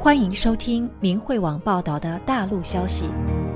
欢迎收听明慧网报道的大陆消息。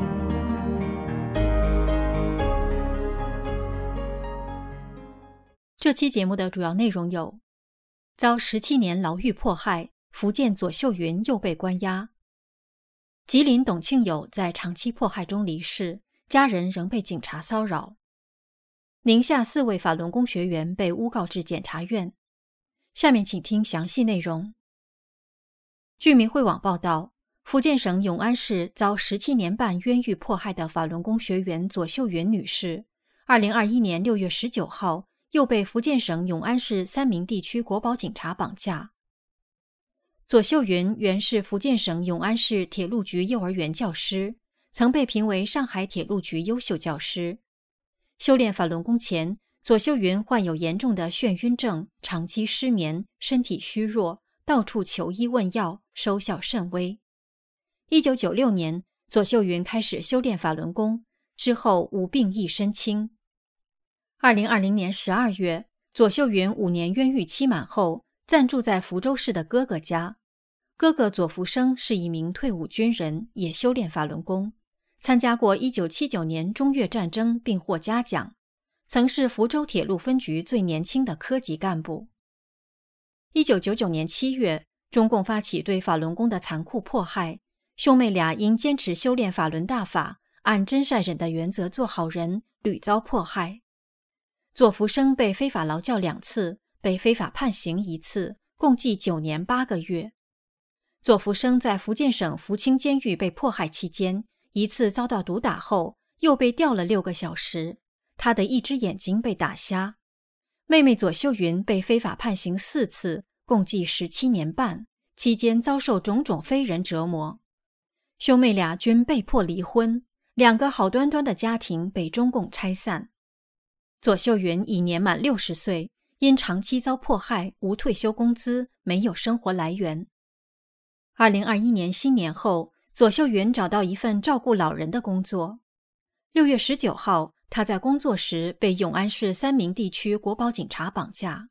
这期节目的主要内容有：遭17年牢狱迫害，福建左秀云又被关押；吉林董庆友在长期迫害中离世，家人仍被警察骚扰；宁夏4位法轮功学员被诬告至检察院。下面请听详细内容。据明慧网报道，福建省永安市遭17年半冤狱迫害的法轮功学员左秀云女士，2021年6月19号又被福建省永安市3名地区国保警察绑架。左秀云原是福建省永安市铁路局幼儿园教师，曾被评为上海铁路局优秀教师。修炼法轮功前，左秀云患有严重的眩晕症，长期失眠，身体虚弱，到处求医问药，收效甚微。1996年，左秀云开始修炼法轮功，之后无病一身轻。2020年12月，左秀云5年冤狱期满后，暂住在福州市的哥哥家。哥哥左福生是一名退伍军人，也修炼法轮功，参加过1979年中越战争并获嘉奖，曾是福州铁路分局最年轻的科级干部。1999年7月，中共发起对法轮功的残酷迫害，兄妹俩因坚持修炼法轮大法，按真善忍的原则做好人，屡遭迫害。左福生被非法劳教2次，被非法判刑1次，共计9年8个月。左福生在福建省福清监狱被迫害期间，一次遭到毒打后，又被吊了6个小时，他的一只眼睛被打瞎。妹妹左秀云被非法判刑4次，共计17年半，期间遭受种种非人折磨。兄妹俩均被迫离婚，2个好端端的家庭被中共拆散。左秀云已年满60岁，因长期遭迫害，无退休工资，没有生活来源。2021年新年后，左秀云找到一份照顾老人的工作。6月19号，他在工作时被永安市3名地区国保警察绑架。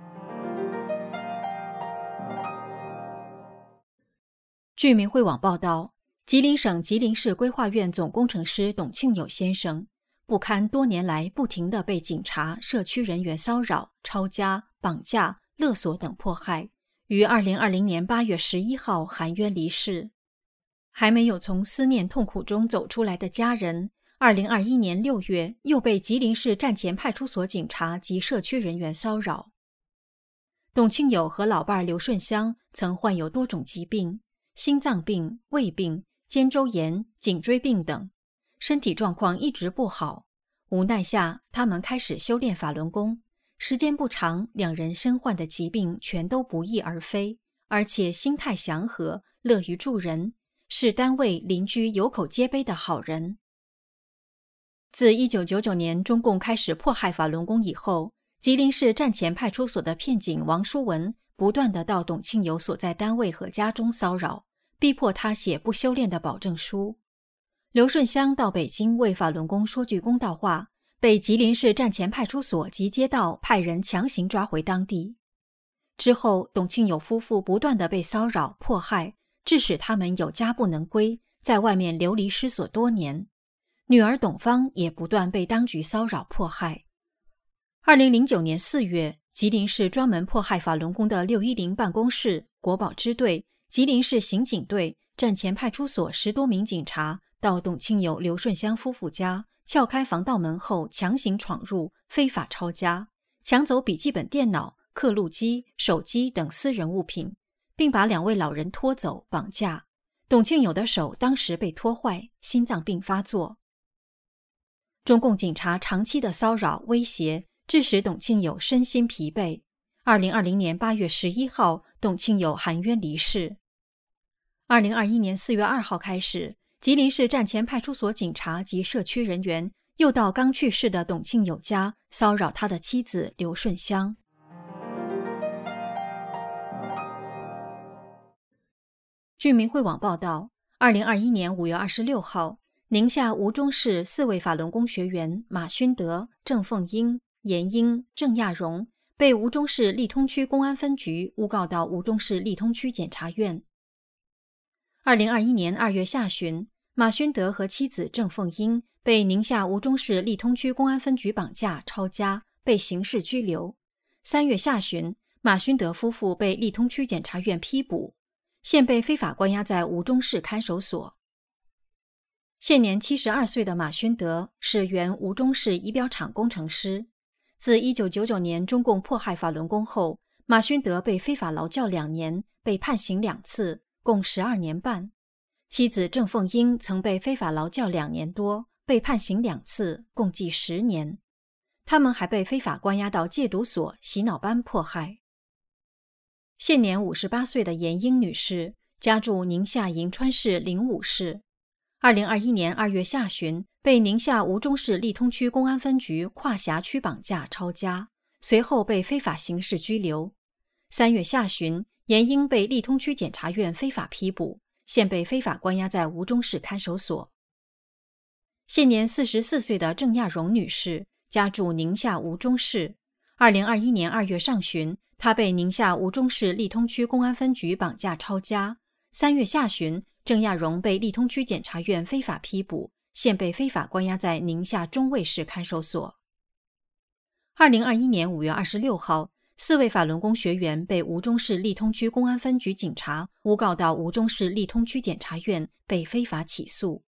据明慧网报道，吉林省吉林市规划院总工程师董庆友先生不堪多年来不停地被警察、社区人员骚扰、抄家、绑架、勒索等迫害，于2020年8月11号含冤离世。还没有从思念痛苦中走出来的家人，2021年6月又被吉林市站前派出所警察及社区人员骚扰。董庆友和老伴刘顺香曾患有多种疾病，心脏病、胃病、肩周炎、颈椎病等，身体状况一直不好。无奈下，他们开始修炼法轮功，时间不长，2人身患的疾病全都不翼而飞，而且心态祥和，乐于助人，是单位邻居有口皆碑的好人。自1999年中共开始迫害法轮功以后，吉林市站前派出所的片警王书文不断地到董庆友所在单位和家中骚扰，逼迫他写不修炼的保证书。刘顺香到北京为法轮功说句公道话，被吉林市站前派出所及街道派人强行抓回当地。之后，董庆友夫妇不断地被骚扰迫害，致使他们有家不能归，在外面流离失所多年。女儿董芳也不断被当局骚扰迫害。2009年4月，吉林市专门迫害法轮功的610办公室、国保支队、吉林市刑警队、站前派出所10多名警察到董庆友、刘顺香夫妇家，撬开防盗门后强行闯入，非法抄家，抢走笔记本电脑、刻录机、手机等私人物品，并把2位老人拖走绑架。董庆友的手当时被拖坏，心脏病发作。中共警察长期的骚扰威胁，致使董庆友身心疲惫。2020年8月11号，董庆友含冤离世。2021年4月2号开始，吉林市站前派出所警察及社区人员又到刚去世的董庆友家骚扰他的妻子刘顺香。据明慧网报道，2021年5月26号，宁夏吴忠市4位法轮功学员马勋德、郑凤英、严英、郑亚荣被吴忠市利通区公安分局诬告到吴忠市利通区检察院。 2021年2月下旬，马勋德和妻子郑凤英被宁夏吴忠市利通区公安分局绑架抄家，被刑事拘留。3月下旬，马勋德夫妇被利通区检察院批捕，现被非法关押在吴忠市看守所。现年72岁的马勋德是原吴忠市仪表厂工程师。自1999年中共迫害法轮功后，马勋德被非法劳教2年，被判刑2次，共12年半。妻子郑凤英曾被非法劳教2年多，被判刑2次，共计10年。他们还被非法关押到戒毒所、洗脑班迫害。现年58岁的严英女士，家住宁夏银川市灵武市。2021年2月下旬，被宁夏吴忠市利通区公安分局跨辖区绑架抄家，随后被非法刑事拘留。3月下旬，严英被利通区检察院非法批捕，现被非法关押在吴忠市看守所。现年44岁的郑亚荣女士，家住宁夏吴忠市。2021年2月上旬，她被宁夏吴忠市利通区公安分局绑架抄家。3月下旬，郑亚荣被利通区检察院非法批捕，现被非法关押在宁夏中卫市看守所。2021年5月26号，4位法轮功学员被吴忠市利通区公安分局警察诬告到吴忠市利通区检察院，被非法起诉。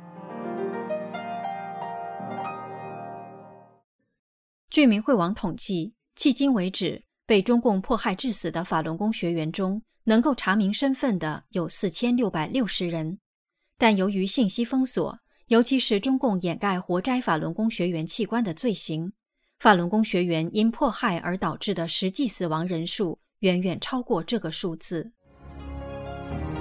据民汇网统计，迄今为止，被中共迫害致死的法轮功学员中，能够查明身份的有4660人。但由于信息封锁，尤其是中共掩盖活摘法轮功学员器官的罪行，法轮功学员因迫害而导致的实际死亡人数远远超过这个数字。